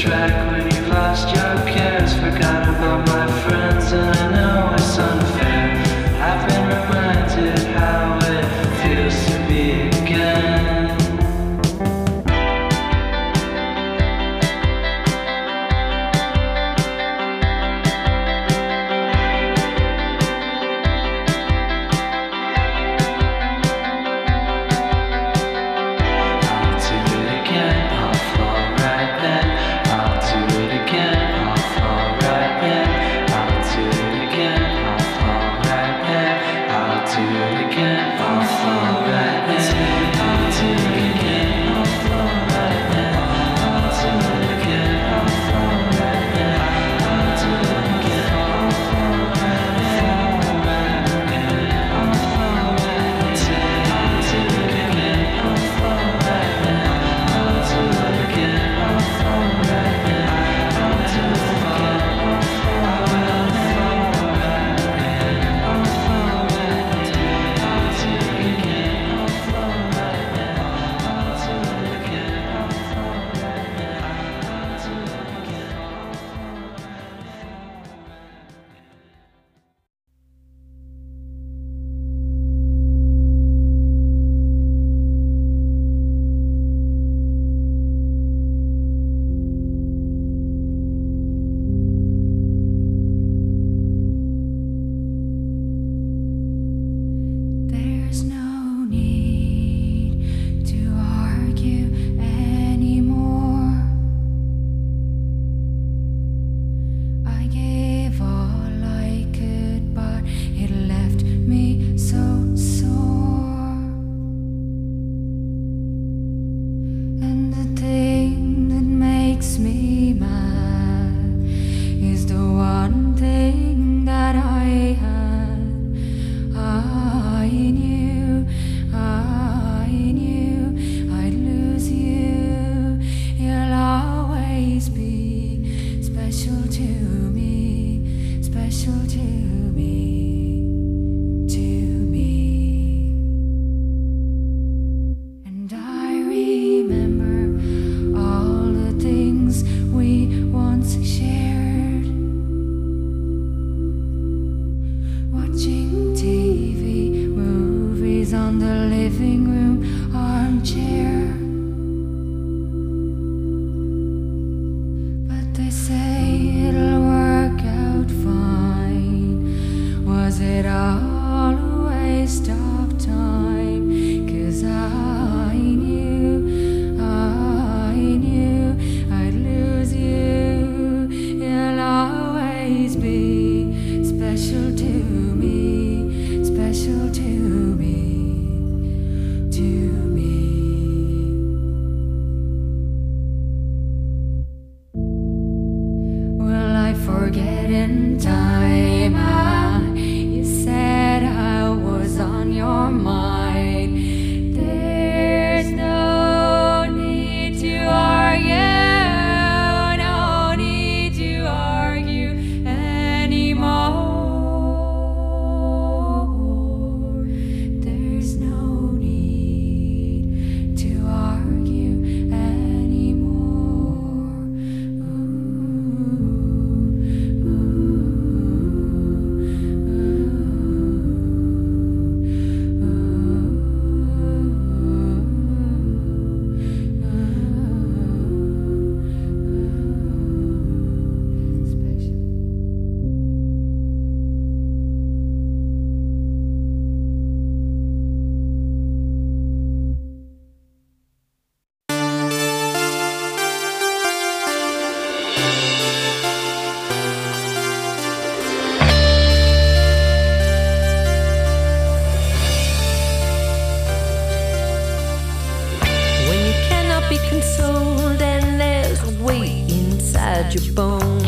your bones.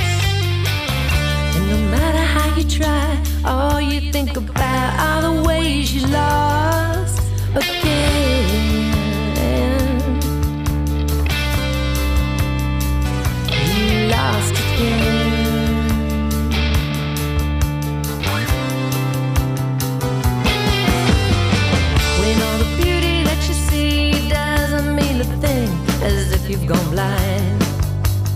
And no matter how you try, all you think about are the ways you lost again. You lost again. When all the beauty that you see doesn't mean a thing, as if you've gone blind.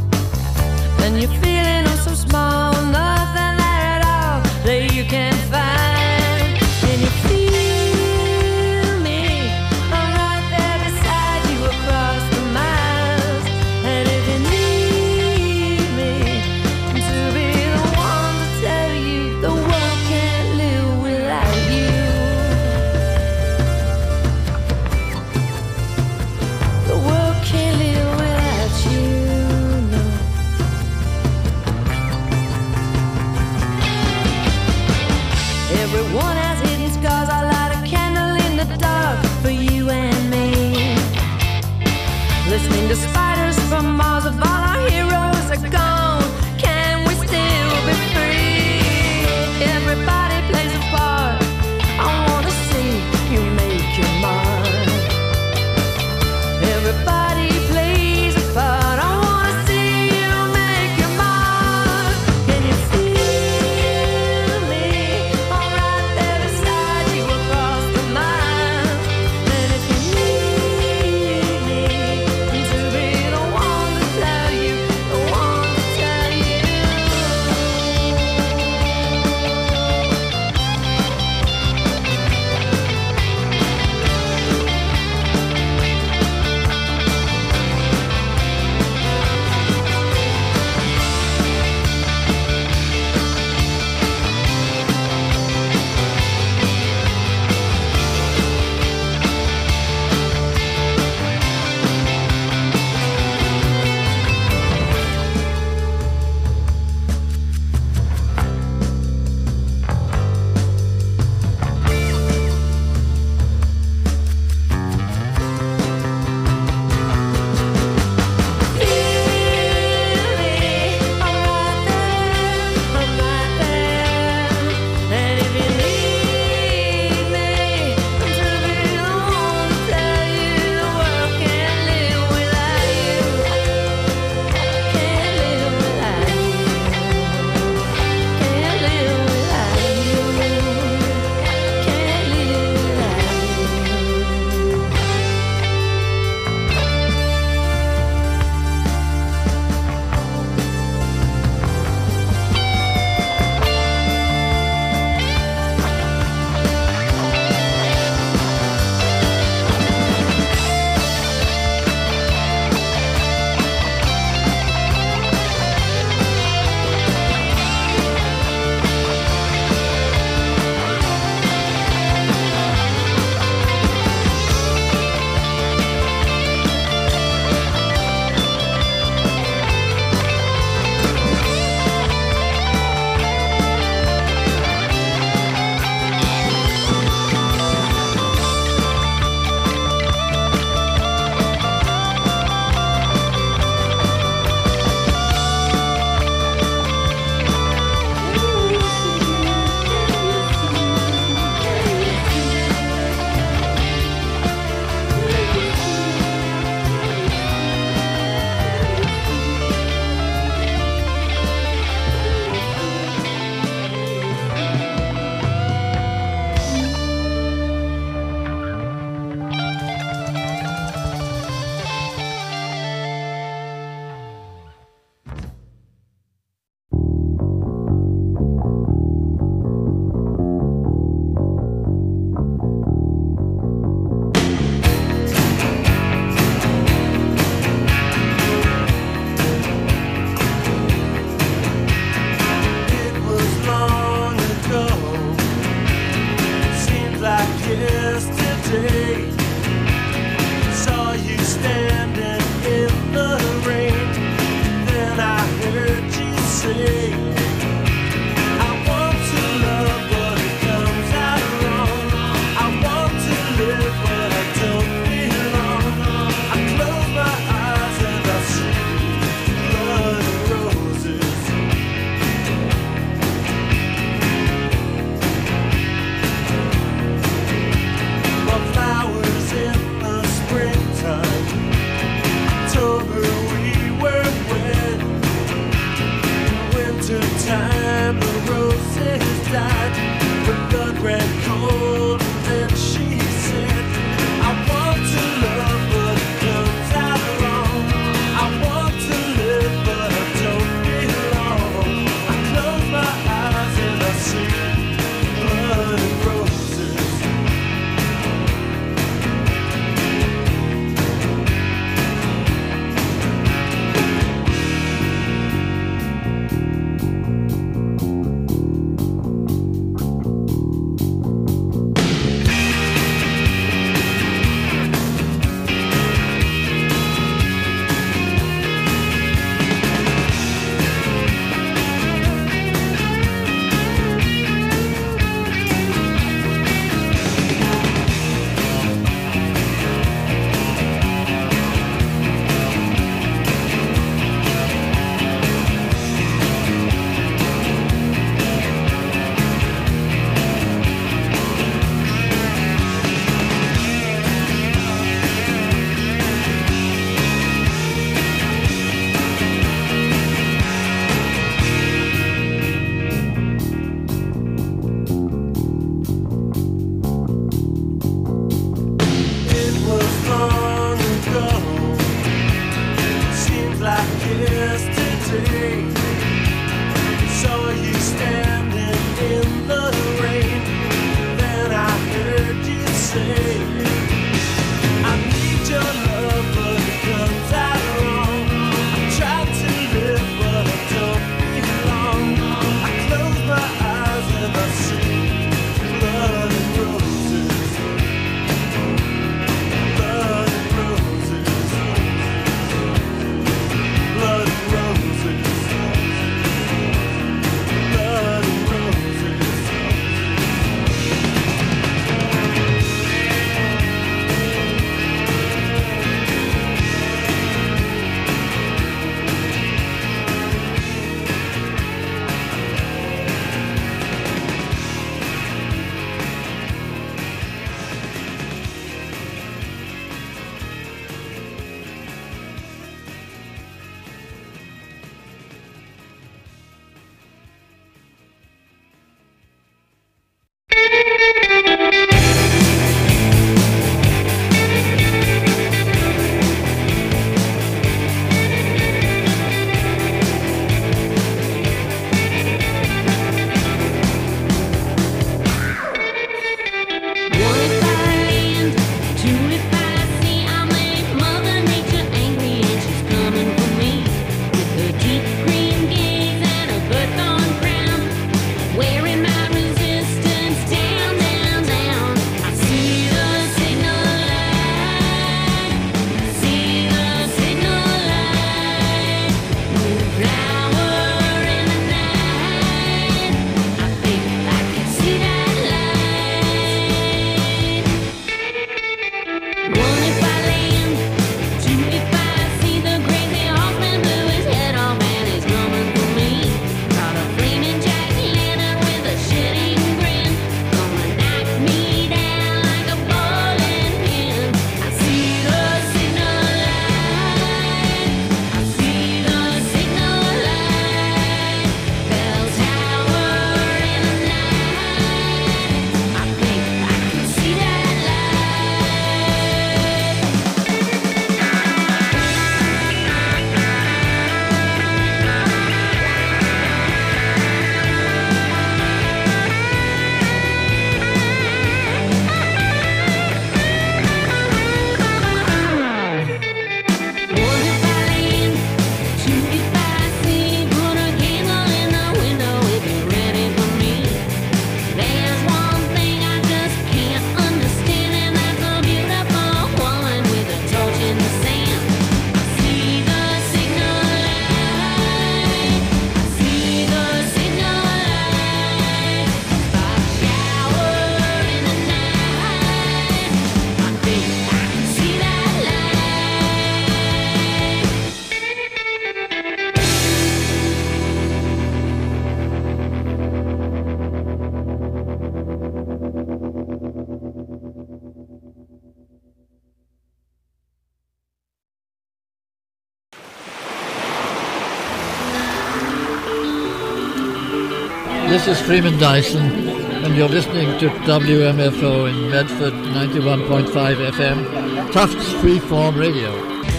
This is Freeman Dyson, and you're listening to WMFO in Medford, 91.5 FM, Tufts Freeform Radio.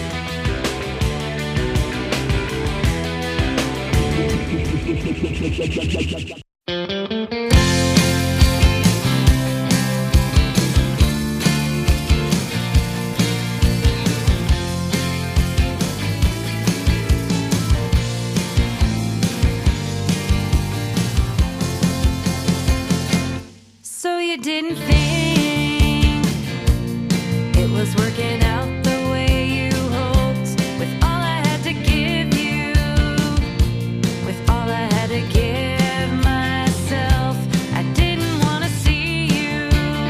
So you didn't think it was working out the way you hoped, with all I had to give you, with all I had to give myself. I didn't want to see you,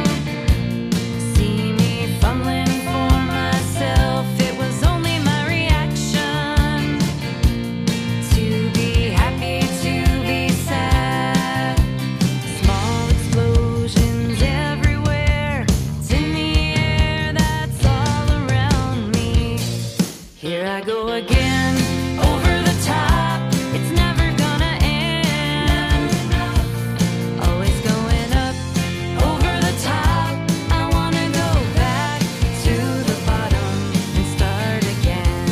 see me fumbling for myself. It was only my reaction to be happy, to be sad. Small explosions everywhere, it's in the air, that's all around me. Here I go again, over the top, it's never gonna end. Always going up, over the top, I wanna go back to the bottom and start again.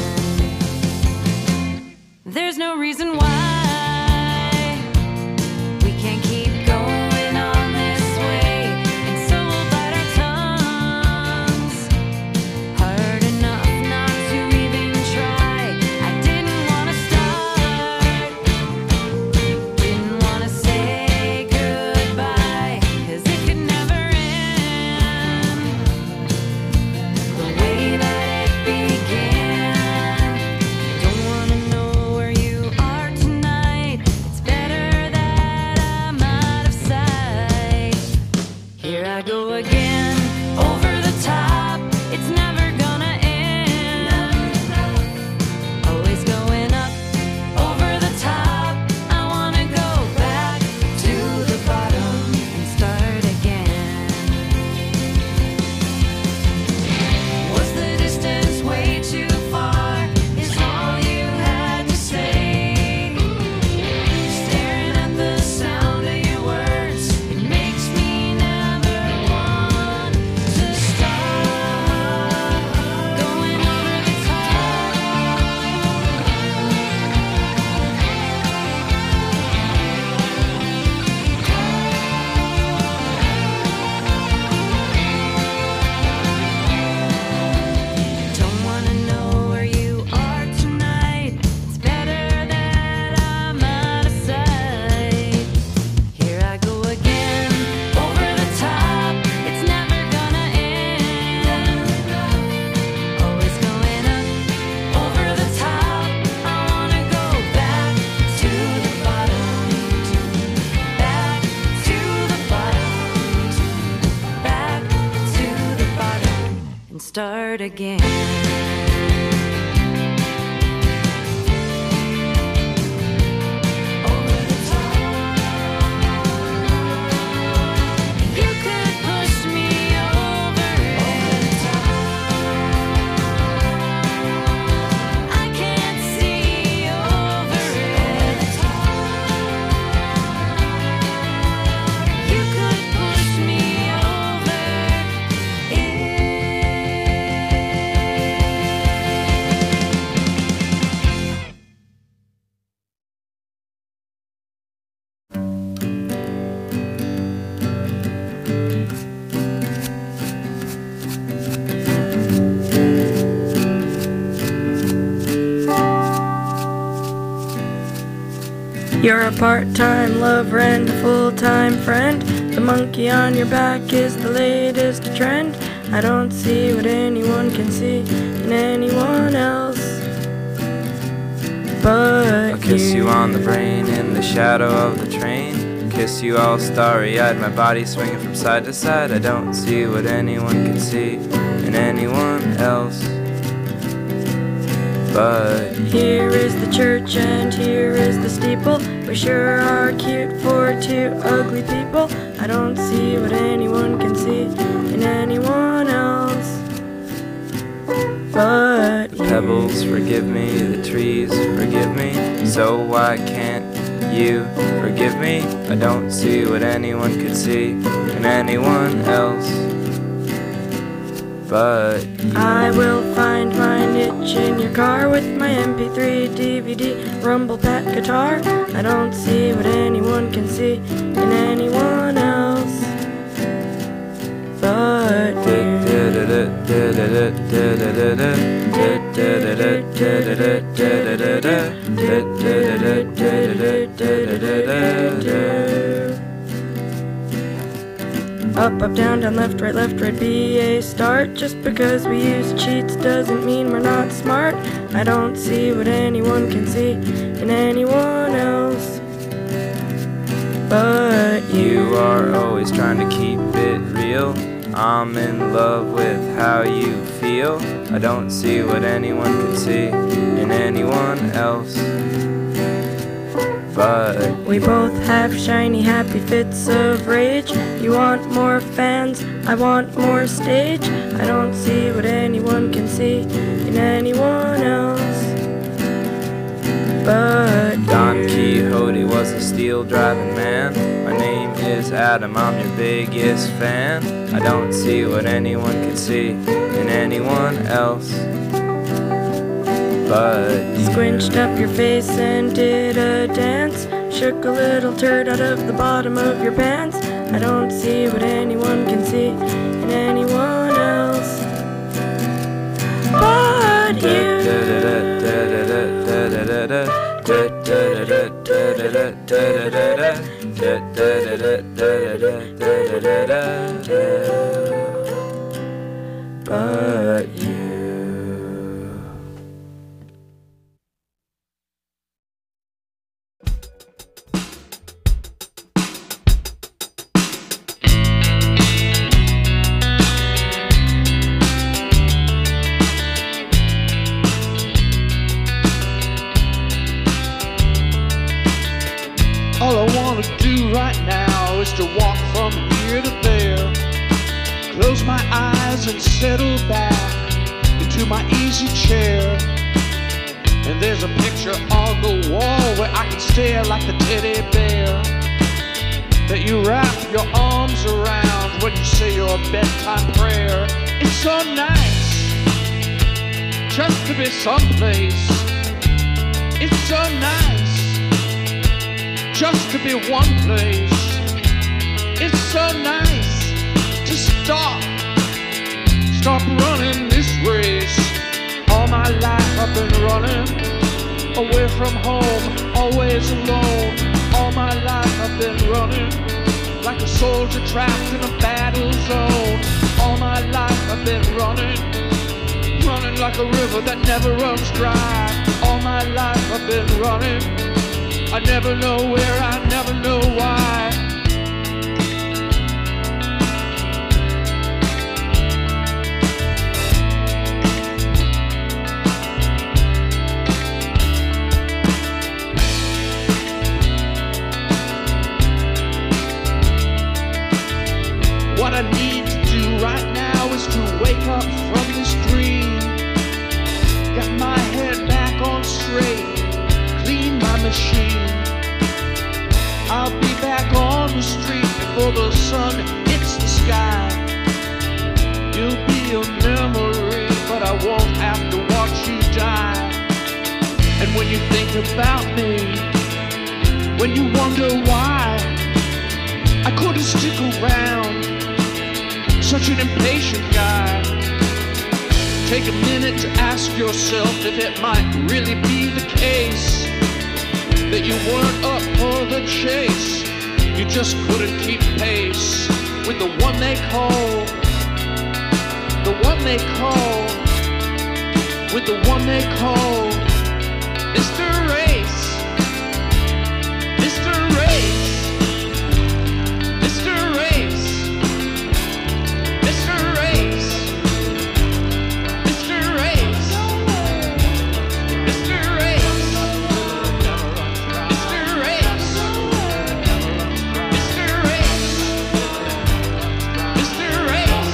There's no reason why we can't keep going on this way, and so we'll bite our tongues hard enough not to even try. I didn't want to start, didn't want to say goodbye, 'cause it could never end the way that it began. Don't want to know where you are tonight, it's better that I'm out of sight. Here I go again, over the top, it's never gonna end. Always going up, over the top, I wanna go back to the bottom and start again. Was the distance way too far, is all you had to say? Staring at the sound of your words, it makes me never want to stop. Going over the top. Don't wanna know where you are tonight, it's better that I'm out of sight. Here I go again, over the top, it's never gonna end. Always going up, over the top, I wanna go back to the bottom, back to the bottom, back to the bottom, and start again. Over the top. You could push me over the top. I can't see over it. You could push me over it. You're a part-time lover and a full-time friend. The monkey on your back is the latest trend. I don't see what anyone can see in anyone else but I'll kiss you on the brain in the shadow of the train. Kiss you all starry-eyed, my body swinging from side to side. I don't see what anyone can see in anyone else but here is the church and here is the steeple. We sure are cute for two ugly people. I don't see what anyone can see in anyone else but the pebbles forgive me, the trees forgive me. So why can't you forgive me. I don't see what anyone could see in anyone else but you. I will find my niche in your car with my MP3, DVD, rumble pack guitar. I don't see what anyone can see in anyone else but you. Up, up, down, down, left, right, be a start. Just because we use cheats doesn't mean we're not smart. I don't see what anyone can see in anyone else but you. You are always trying to keep it real. I'm in love with how you feel. I don't see what anyone can see in anyone else but we both have shiny, happy fits of rage. You want more fans, I want more stage. I don't see what anyone can see in anyone else but Don you. Quixote was a steel driving man. My name is Adam, I'm your biggest fan. I don't see what anyone can see in anyone else but you. Squinched up your face and did a dance. Shook a little turd out of the bottom of your pants. I don't see what anyone can see in anyone else but you. But you. All I wanna do right now is to walk from here to there, close my eyes and settle back into my easy chair. And there's a picture on the wall where I can stare like the teddy bear that you wrap your arms around when you say your bedtime prayer. It's so nice just to be someplace. It's so nice just to be one place. It's so nice to stop running this race. All my life I've been running away from home, always alone. All my life I've been running like a soldier trapped in a battle zone. All my life I've been running like a river that never runs dry. All my life I've been running, I never know where, I never know why. What I need to do right now is to wake up from this dream. Got my head back on straight, clean my machine. I'll be back on the street before the sun hits the sky. You'll be a memory, but I won't have to watch you die. And when you think about me, when you wonder why I couldn't stick around, such an impatient guy, take a minute to ask yourself if it might really be the case that you weren't up for the chase. You just couldn't keep pace with the one they call, with the one they call Mr. Race, Mr. Race, Mr. Race, Mr. Race, Mr. Race, Mr. Race, Mr. Race, Mr. Race, Mr. Race,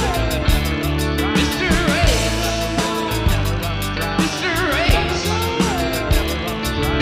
Mr. Race, Mr. Race,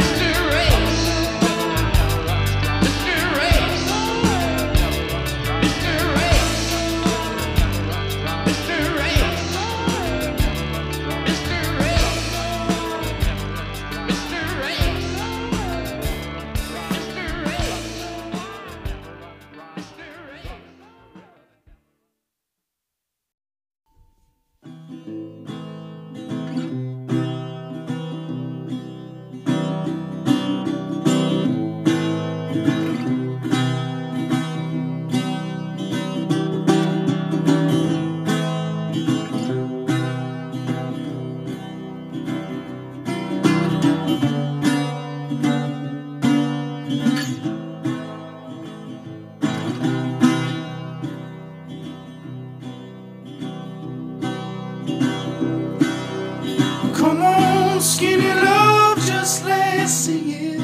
missing you.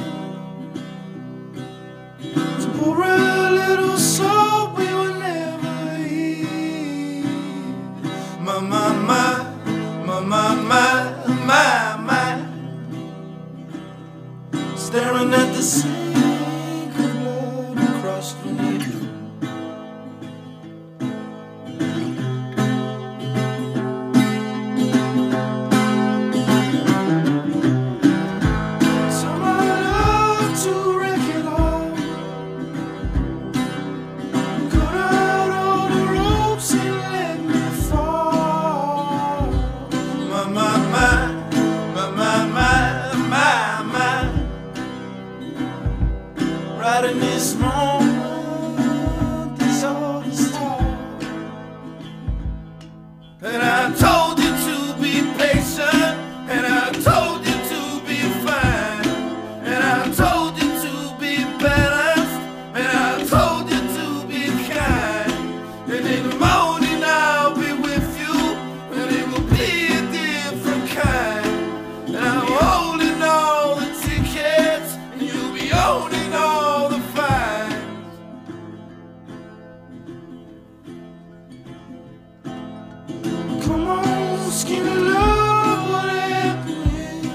To pour a little soul we will never hear. My, my, my, my, my, my, my, my. Staring at the sink of blood across the needle. Right in this moment, this all is taught. And I told you to be patient, and I told you to be fine, and I told you to be balanced, and I told you to be kind. And in the morning I'll be with you, and it will be a different kind. And I'm holding all the tickets, and you'll be owning all the fines. Come on, skinny love, what happened?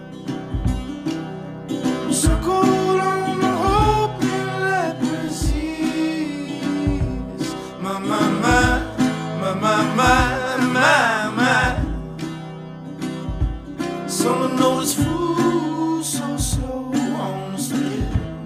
Circled on the hope and leprosies. My, my, my, my, my, my, my, my. Someone noticed food so slow on the stairs.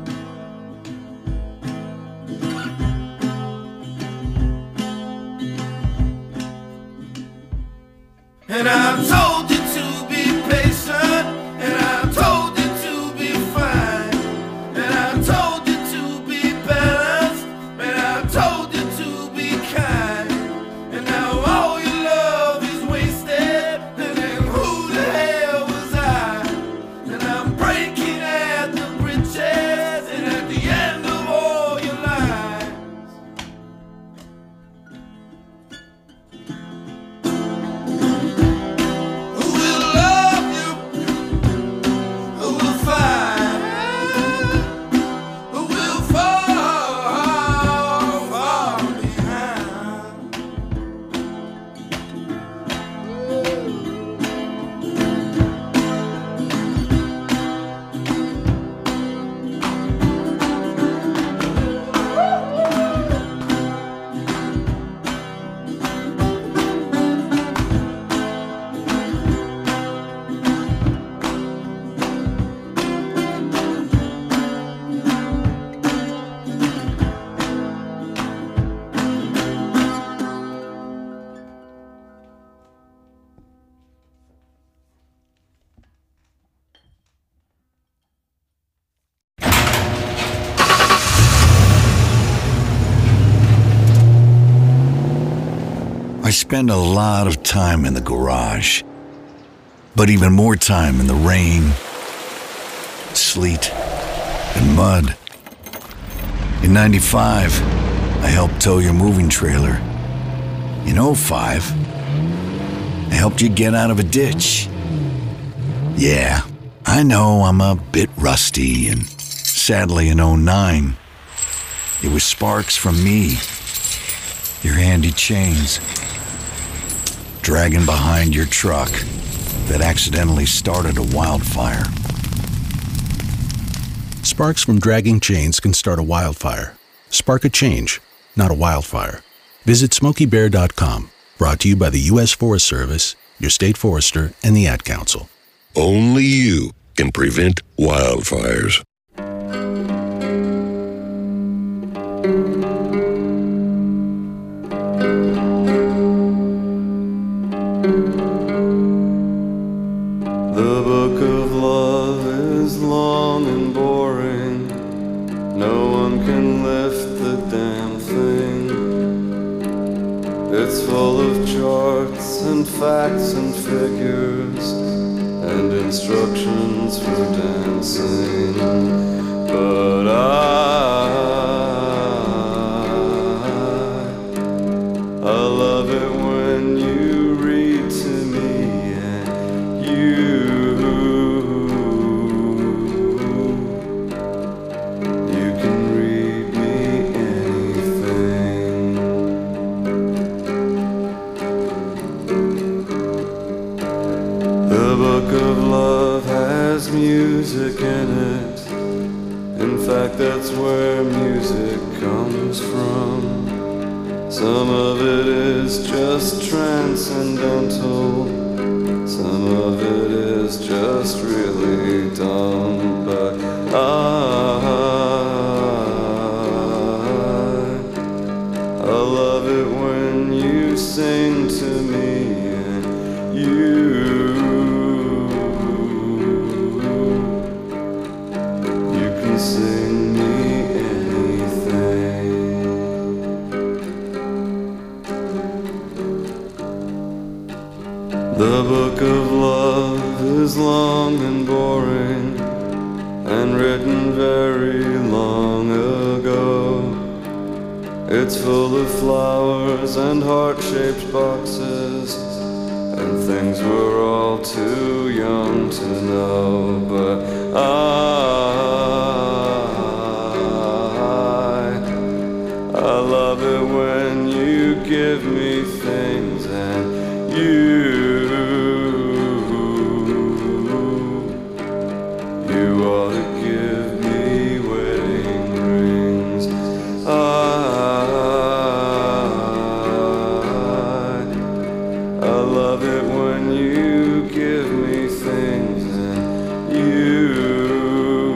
And I told you to be patient, and I told you to be fine, and I told you to be balanced, and I told you to be kind. And now all your love is wasted, and then who the hell was I? And I'm breaking at the bridges, and at the end of all your lies. Who will love you? Who will find? Who will fall behind? I spend a lot of time in the garage, but even more time in the rain, sleet, and mud. In '95, I helped tow your moving trailer. In '05, I helped you get out of a ditch. Yeah, I know I'm a bit rusty, and sadly in '09, it was sparks from me, your handy chains, dragging behind your truck that accidentally started a wildfire. Sparks from dragging chains can start a wildfire. Spark a change, not a wildfire. Visit SmokeyBear.com. Brought to you by the U.S. Forest Service, your state forester, and the Ad Council. Only you can prevent wildfires. The book of love is long and boring. No one can lift the damn thing. It's full of charts and facts and figures and instructions for dancing. But I love it when you read to me and you it. In fact, that's where music comes from. Some of it is just transcendental. Some of it is just really dumb. But I love it when you sing to me and you can sing me anything. The book of love is long and boring and written very long ago. It's full of flowers and heart-shaped boxes and things we're all too young to know. But I love it when you give me things and you ought to give me wedding rings. I love it when you give me things and you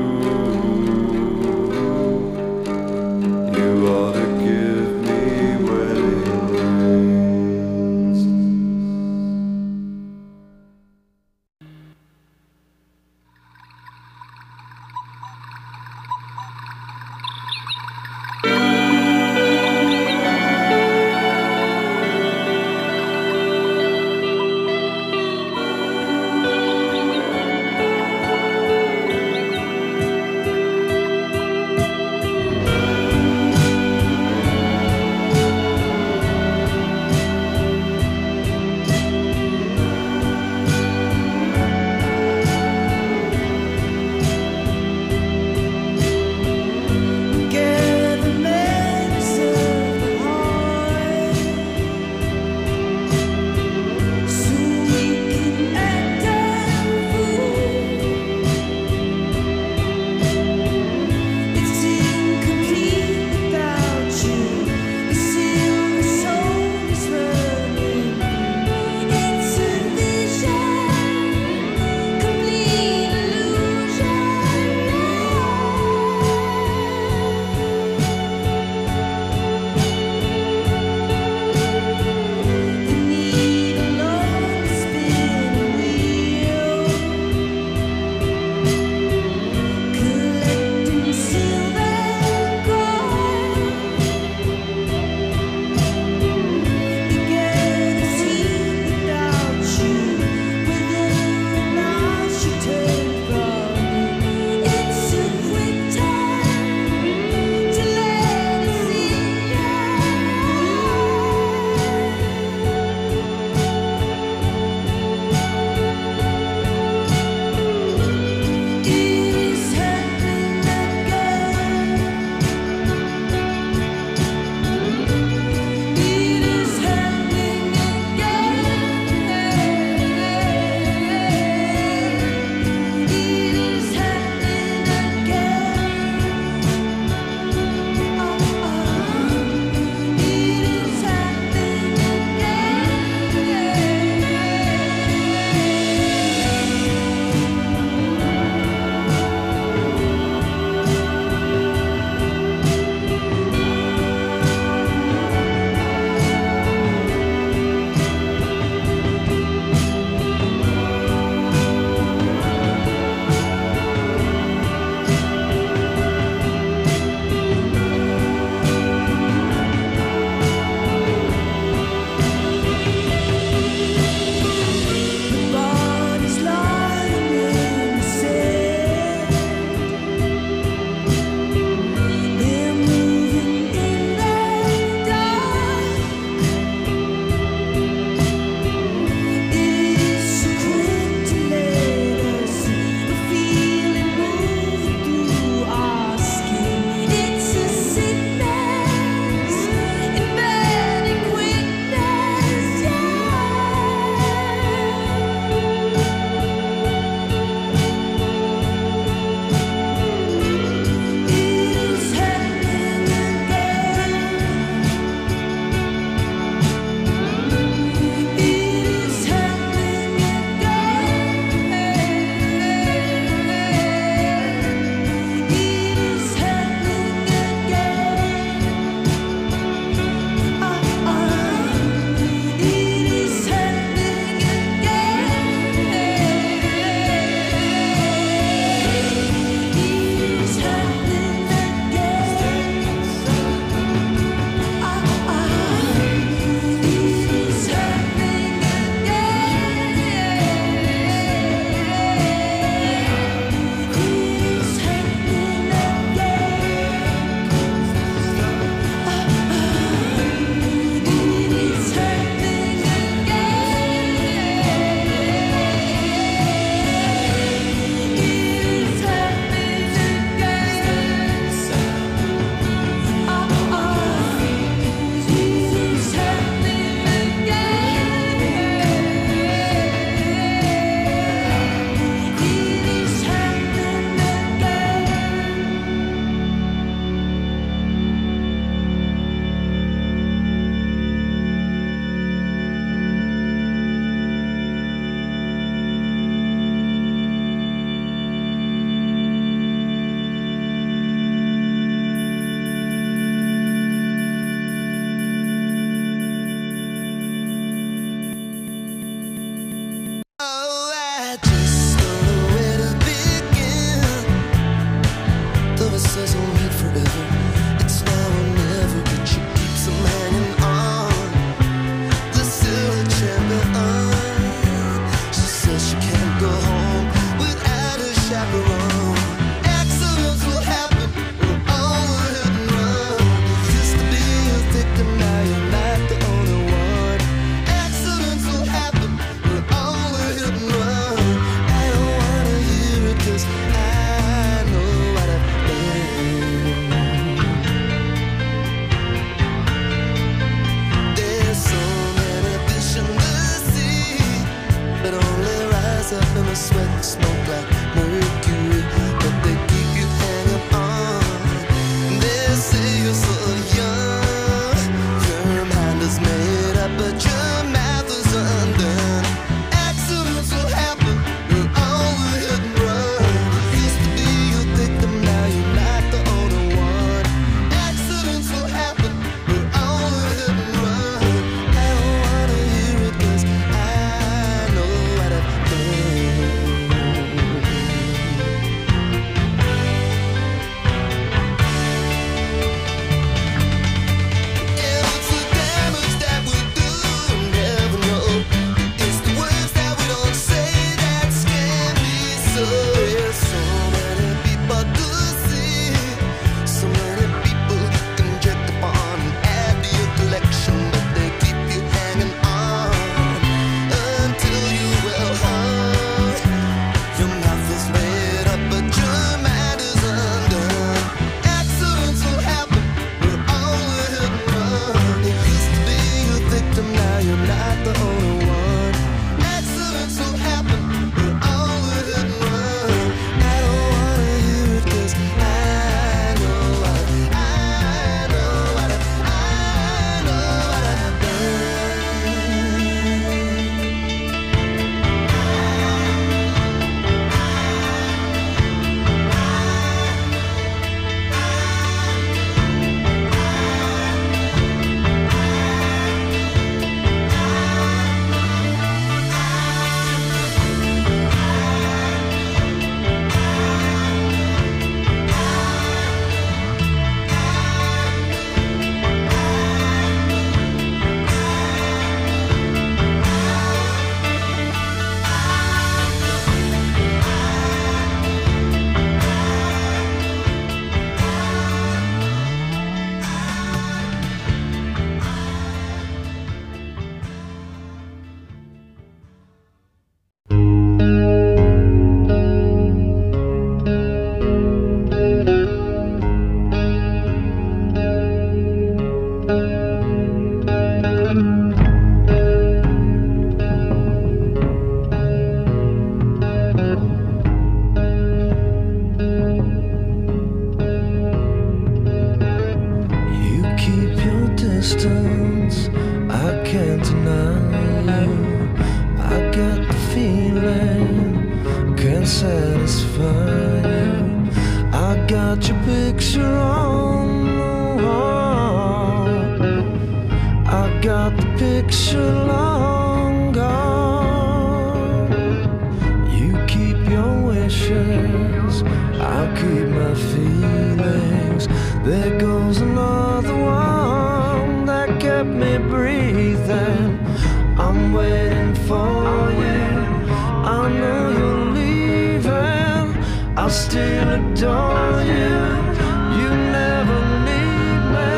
got your picture on the wall. I got the picture long gone. You keep your wishes, I'll keep my feelings. There goes another one that kept me breathing. I'm waiting for you. I know you're leaving. I'll still adore you. You never leave me.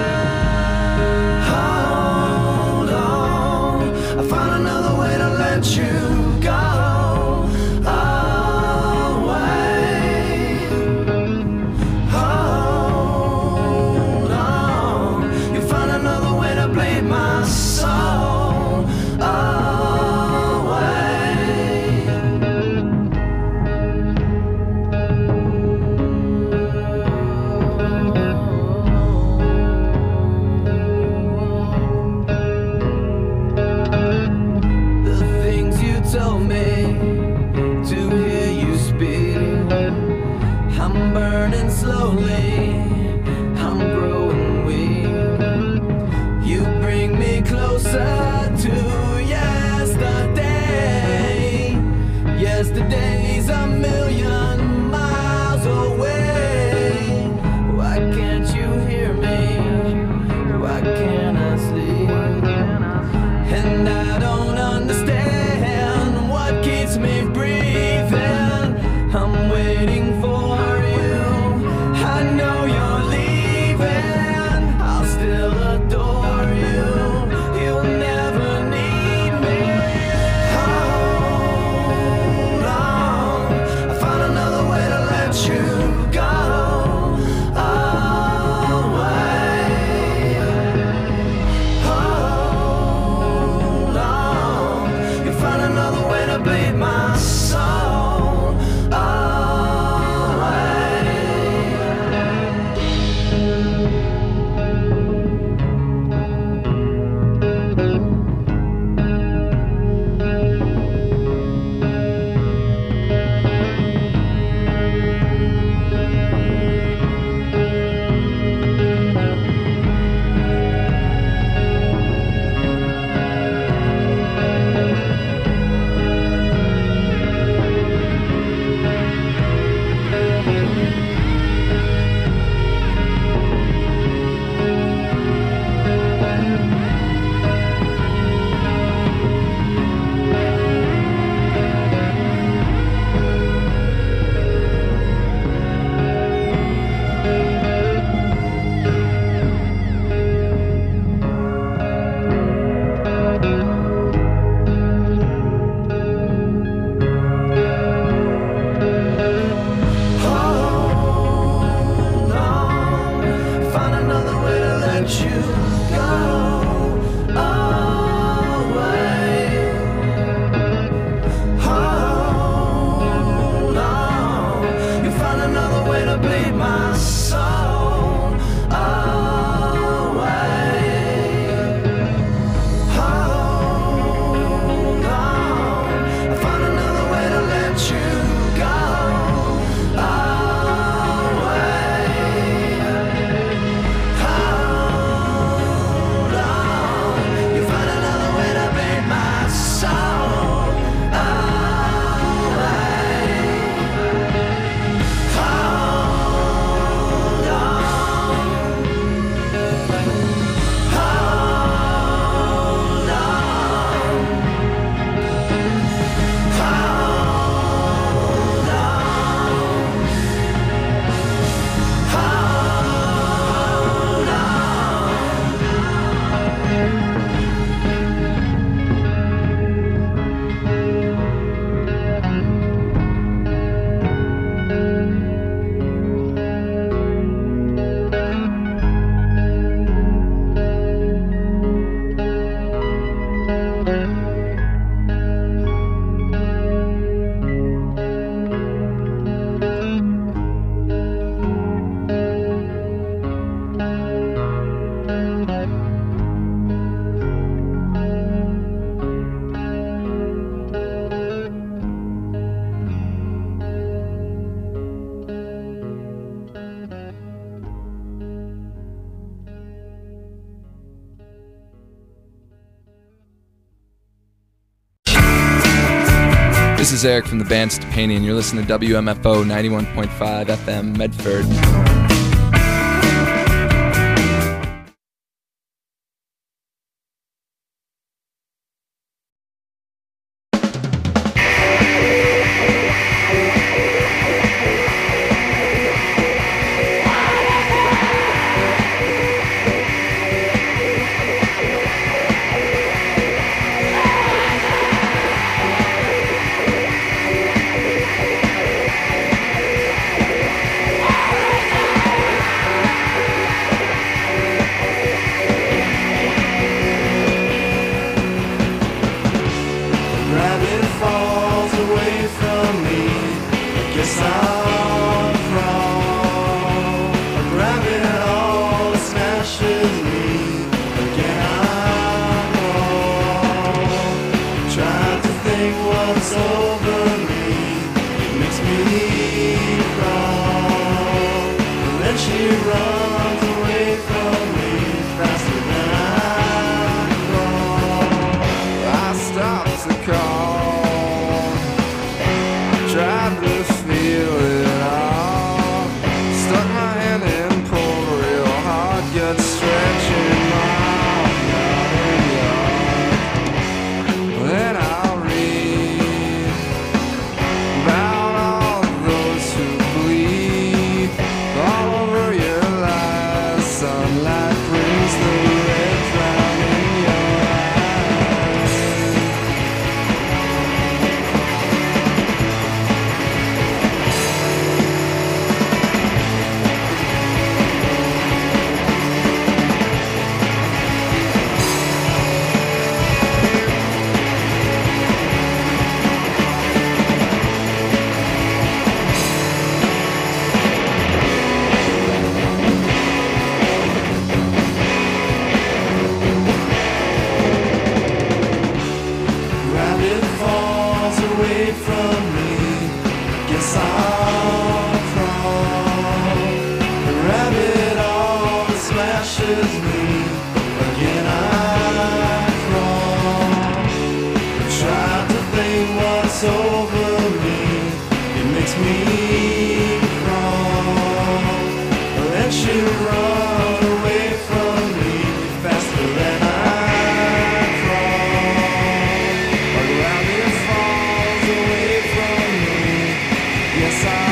Hold on, I found another way to let you go. Told me to hear you speak. I'm burning slowly, I'm growing weak. You bring me closer to yesterday. Yesterday's a million miles away. Why can't you hear me? Why can't I sleep? And I don't understand what keeps me breathing. I'm waiting for you. I know you're is Eric from the band Stepani, and you're listening to WMFO 91.5 FM Medford.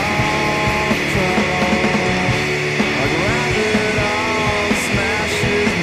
Smashes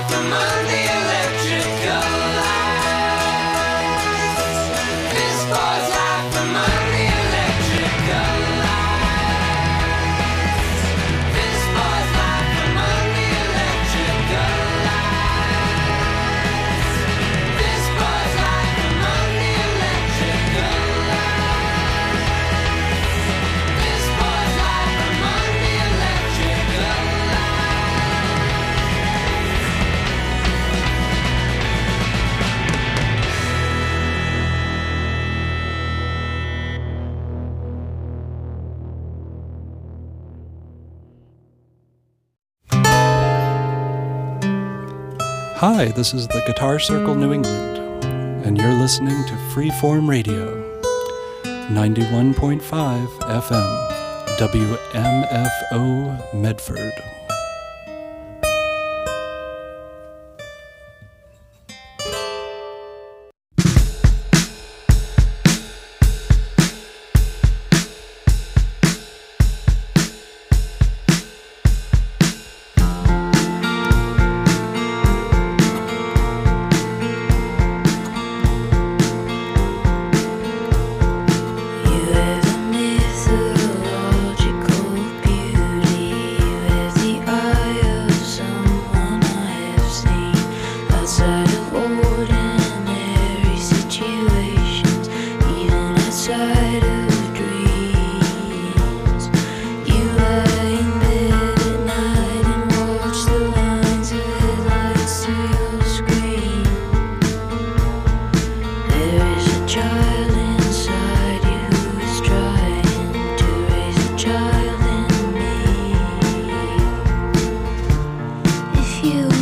light from under electrical lights. This boy's light from under electrical lights. This boy's light from under electrical lights. This boy's light from under electrical lights. This boy's light from under electrical Hi, this is the Guitar Circle New England, and you're listening to Freeform Radio, 91.5 FM, WMFO Medford. You